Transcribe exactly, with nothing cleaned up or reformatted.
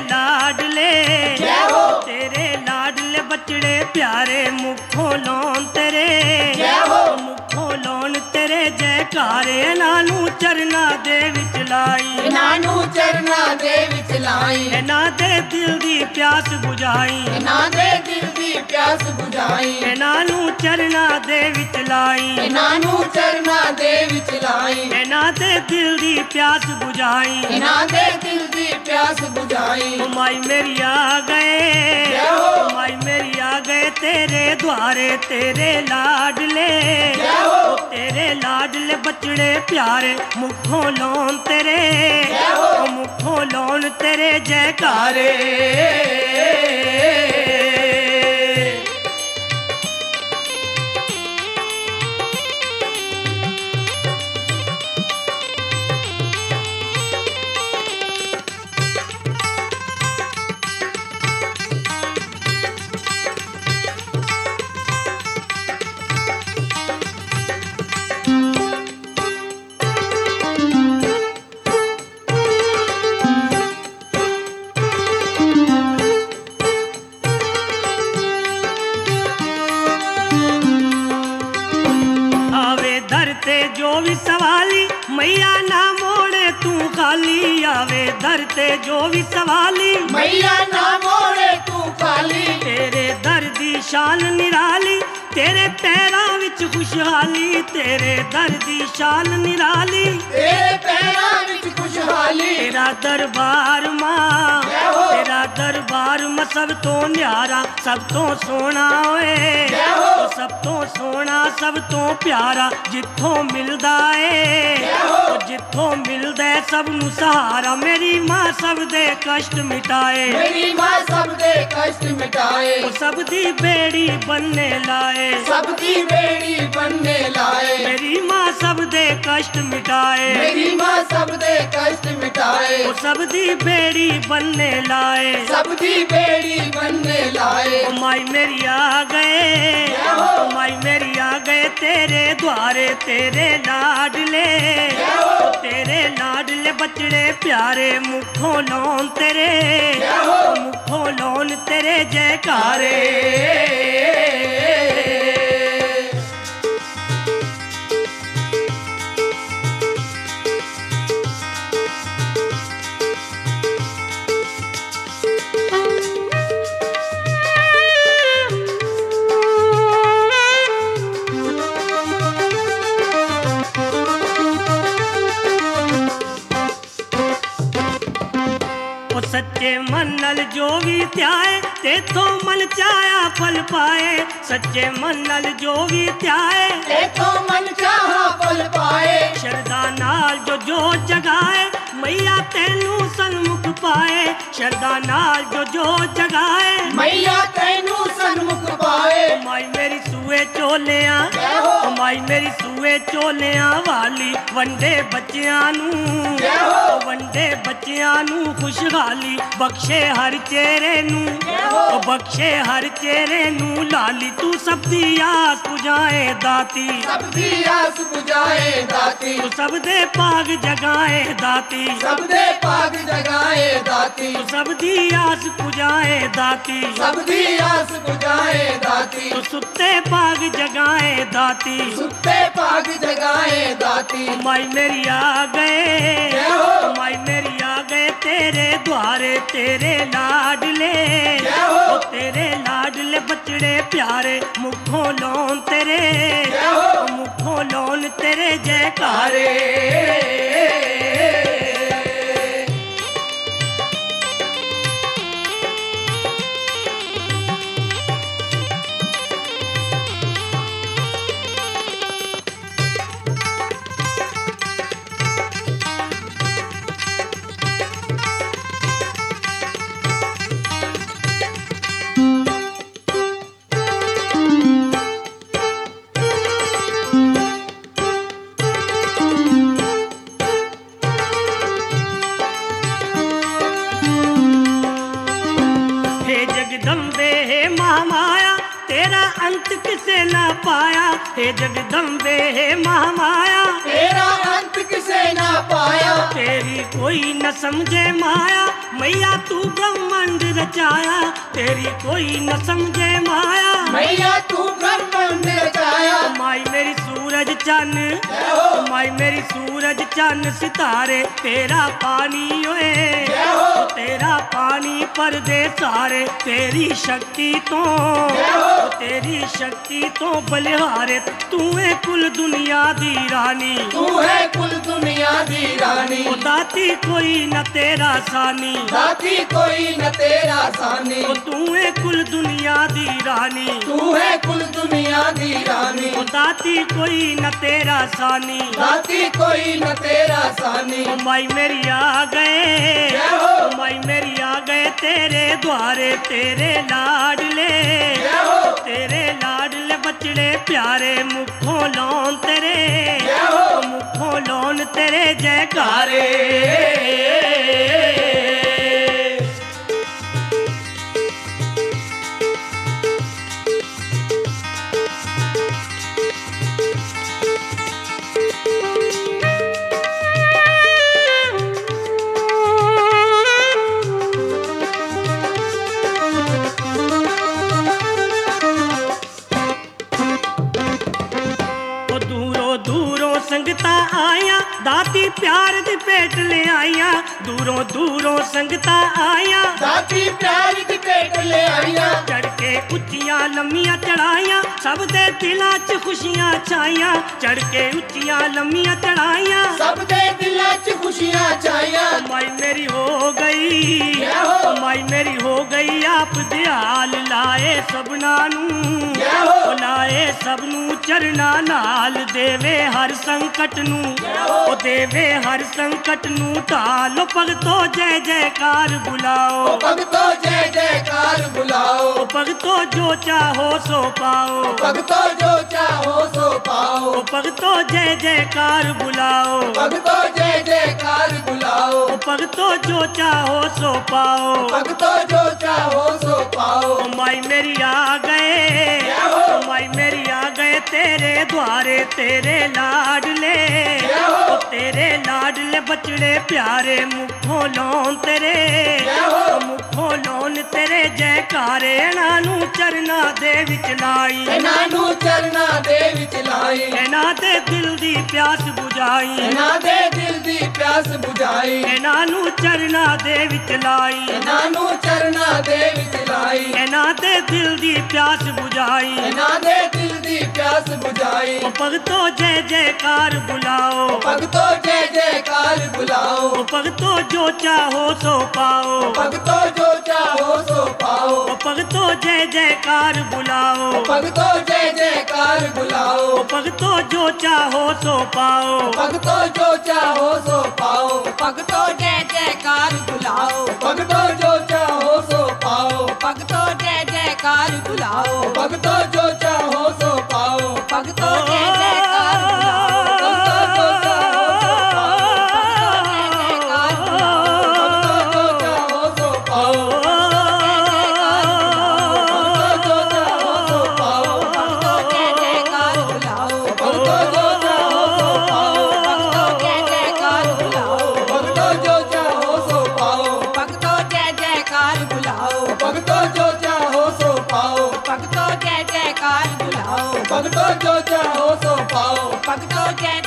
लाडले, तेरे लाडले बचड़े प्यारे मुखों लौन तेरे, मुखों लौन तेरे जयकारे। नानू चरना दे विच लाई, नानू चरना दे विच लाई, ना दे दिल दी प्यास बुझाई, ना दे दिल दी प्यास बुझाई। नानू चरना दे विच लाई, नानू चरना दे विच लाई, ना दे दिल दी प्यास बुझाई, ना दे दिल दी प्यास बुझाई। ओ माई मेरी आ गए, ओ माई मेरी आ गए तेरे द्वारे, तेरे लाडले, ओ तेरे लाडले बचड़े प्यारे मुखों लौन तेरे, ओ मुखों लौन तेरे जयकारे। जो भी सवाली मैया ना मोड़े तू खाली, आवे धरते जो भी सवाली मैया ना मोड़े तू खाली। तेरे दर दी शान निराली, तेरे पैरां विच खुशहाली, तेरे दर दी शान निराली, तेरे पैरां विच खुशहाली। तेरा दरबार मां, तेरा दरबार मां सब तो न्यारा, सब तो सोना ओए, सब तो सोना सब तो प्यारा, जिथों मिलदा ए ओ जिथों मिलदा है सब नू सहारा। मेरी मां सब दे कष्ट मिटाए, मेरी मां सब दे कष्ट मिटाए, ओ सब दी बेड़ी बनने लाए, सब दी बेड़ी बनने लाए। मेरी मां सब दे कष्ट मिटाए, मेरी मां सब दे कष्ट मिटाए, ओ सब दी बेड़ी बनने लाए, सब दी बेड़ी बनने लाए। ओ माई मेरी आ गए, ओ माई मेरी आ गए तेरे द्वारे, तेरे लाडले, ओ तेरे लाडले बचड़े प्यारे मुखों लौन तेरे, ओ मुखों लौन तेरे जयकारे। सच्चे मन नल जो भी त्याए, तेथों मन चाया फल पाए, सच्चे मन नल जो भी त्याए, तेथों मन चाहा फल पाए। शरदा नाल जो जो जगाए, मैया तेनू सन्मुख पाए, शरदा नाल जो जो जगाए, मैया तेनू सन्मुख पाए। माई मेरी सूए चोलिया, माई मेरी सूए चोलिया वाली, वंडे बच्चियां नू, वंडे बच्चियां नू खुशहाली, बख्शे हर चेहरे नू, बख्शे हर चेहरे नू लाली। तू सब दी आस बुझाए दाती, सब दी आस बुझाए दाती, तू सब दे पाग जगाए दाती, सब दे पाग जगाए दाती, तू सब दी आस बुझाए दाती, सब दी आस बुझाए दाती, तू सुत्ते पाग जगाए दाती, सुत्ते पाग जगाए दाती। माई मेरी आ गए, माई मेरी आ गए तेरे द्वारे, तेरे लाडले, ओ तेरे लाडले बचड़े प्यारे मुखों लौन तेरे, मुखों लौन तेरे जयकारे। तेरा अंत किसे ना पाया, हे जगदम्बे हे महामाया। तेरा अंत किसे ना पाया, तेरी कोई न समझे माया, मैया तू ब्रह्मांड रचाया। तेरी कोई न समझे माया, मैया तू ब्रह्मांड रचाया। माई मेरी सूरज चन्न, जय हो, माई मेरी सूरज चन्न सितारे, तेरा पानी ओए, जय हो, तेरा पानी पर्दे सारे। तेरी शक्ति तो, जय हो, तेरी शक्ति तो बलिहारे। तू है कुल दुनिया दी रानी, तू है कुल दुनिया दी रानी। ओ दाती कोई न तेरा सानी, दाती कोई न तेरा सानी। ओ तू है कुल दुनिया दी रानी, तू है कुल दुनिया दी रानी। ओ दाती कोई न तेरा सानी। दाती कोई न तेरा सानी। ओ माई मेरी आ गए, जय हो, ओ माई मेरी आ गए तेरे द्वारे। तेरे लाडले, जय हो, तेरे लाडले बचड़े प्यारे, मुखों लौन तेरे, जय हो, मुखों लौन तेरे जयकारे। संगता आया दाती प्यार दी पेट ले आया। दूरों दूरों संगता आया दाती प्यार दी पेट ले आया। चढ़ के उच्चियां लम्मियां चढ़ाइया, सब दे दिलां च खुशियां छाइया। चढ़ के उच्चियां लम्मियां चढ़ाइया, सब दे दिलां च खुशियां छाइया। माई मेरी हो गई, जय हो, माई मेरी हो गई आप दयाल। लाए सबना नू, जय हो, लाए सबनू चरना नाल। देवे हर संकट नू, ओ देवे हर संकट नू ढालो। भगतो जय जयकार बुलाओ, ओ भगतो जय जयकार बुलाओ। ओ भगतो जो चाहो सो पाओ, भगतो जो चाहो सो पाओ। ओ भगतो जय जयकार बुलाओ, भगतो जय जयकार बुलाओ। ओ भगतो जो चाहो सो पाओ। भगतो जो चाहो सो पाओ। ओ माई मेरी आ गए, जय हो, ओ माई मेरी आ गए तेरे द्वारे। तेरे लाडले, जय हो, ओ तेरे लाडले बचड़े प्यारे, मुखों लौन तेरे, जय हो, ओ मुखों लौन तेरे जयकारे। नानू चरना दे विच लाई, ਇਹਨਾਂ ਨੂੰ ਚਰਨਾ ਦੇ ਵਿੱਚ ਲਾਈ। ਇਹਨਾਂ ਦੇ ਦਿਲ ਦੀ ਪਿਆਸ ਬੁਝਾਈ, ਇਹਨਾਂ ਦੇ ਦਿਲ ਦੀ ਪਿਆਸ ਬੁਝਾਈ। ਇਹਨਾਂ ਨੂੰ ਚਰਨਾ ਦੇ ਵਿੱਚ ਲਾਈ, ਇਹਨਾਂ ਨੂੰ ਚਰਨਾ ਦੇ ਵਿੱਚ ਲਾਈ। ਇਹਨਾਂ ਦੇ ਦਿਲ ਦੀ ਪਿਆਸ ਬੁਝਾਈ। ਇਹਨਾਂ ਦੇ ਦਿਲ ਦੀ ਪਿਆਸ ਬੁਝਾਈ। ओ भगतो जय जयकार बुलाओ, ਭਗਤੋ ਜੈ ਜੈਕਾਰ ਬੁਲਾਓ। ओ भगतो जो चाहो सो पाओ। ਭਗਤੋ ਜੋ ਚਾਹੋ ਸੋ ਪਾਓ। ओ भगतो जय जयकार बुलाओ, ਭਗਤੋ ਜੈ ਜੈਕਾਰ ਬੁਲਾਓ। ओ भगतो जो चाहो सो पाओ। ਭਗਤੋ ਜੋ ਚਾਹੋ ਸੋ ਪਾਓ। ਭਗਤੋ ਜੈ ਜੈਕਾਰ ਬੁਲਾਓ, ਭਗਤੋ ਜੋ ਚਾਹੋ ਸੋ ਪਾਓ। ਭਗਤੋ ਜੈ ਜੈਕਾਰ ਬੁਲਾਓ, ਭਗਤੋ ਜੋ ਚਾਹੋ ਸੋ ਪਾਓ। ਭਗਤੋ ਜੈ ਜੈਕਾਰ ਬੁਲਾਓ, ਭਗਤੋ ਜੋ ਚਾਹੋ ਸੋ ਪਾਓ। ਭਗਤੋ ਜੈ ਜੈਕਾਰ ਬੁਲਾਓ, ਭਗਤੋ ਜੋ ਚਾਹੋ ਸੋ ਪਾਓ। ਭਗਤੋ ਜੋ ਚਾਹੋ ਸੋ ਪਾਓ। ਭਗਤੋ ਜੈ ਜੈਕਾਰ ਬੁਲਾਓ, ਭਗਤੋ ਜੋ ਚਾਹੋ ਸੋ ਪਾਓ। ਭਗਤੋ ਜੈ ਜੈਕਾਰ ਬੁਲਾਓ, ਭਗਤੋ ਜੋ ਚਾਹੋ ਸੋ ਪਾਓ। ਭਗਤੋ ਜੈ ਜੈਕਾਰ ਬੁਲਾਓ, ਭਗਤੋ ਜੋ ਚਾਹੋ ਸੋ ਪਾਓ। ਭਗਤੋ ਜੈ ਜੈਕਾਰ ਬੁਲਾਓ, ਭਗਤੋ ਜੋ ਚਾਹੋ ਸੋ ਪਾਓ। ਭਗਤੋ ਜੈ